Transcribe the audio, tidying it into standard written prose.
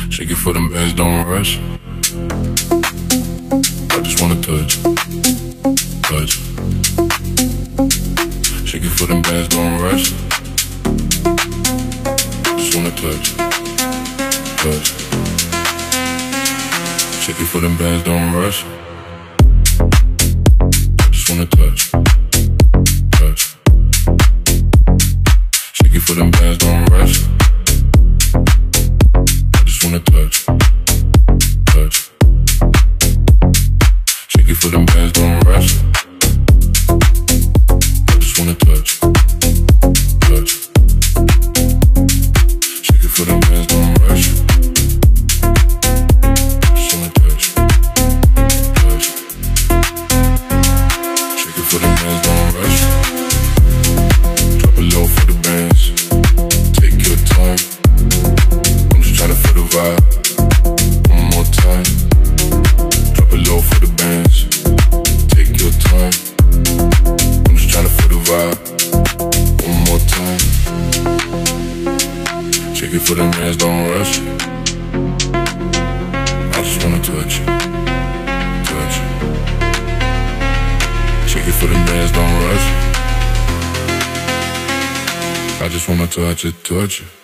Shake it for them bands, don't rush. I just wanna touch, touch. Shake it for them bands, don't rush. Just wanna touch, touch. Shake it for them bands, don't rush. Just wanna touch, touch. Shake it for them bands, don't rush. Just wanna touch, touch. Shake it for them bands, don't rush. Just wanna touch, touch. Shake it for them bands, don't rush. Just wanna touch, touch. Shake it for them bands, don't rush. Drop it low for the bands. Take your time. I'm just tryna feel the vibe. One more time. Drop it low for the bands. Take your time. I'm just tryna feel the vibe. One more time. Shake it for them bands, don't rush. I just wanna touch you, touch you. Shake it for them bands, don't rush. I just wanna touch it, touch it.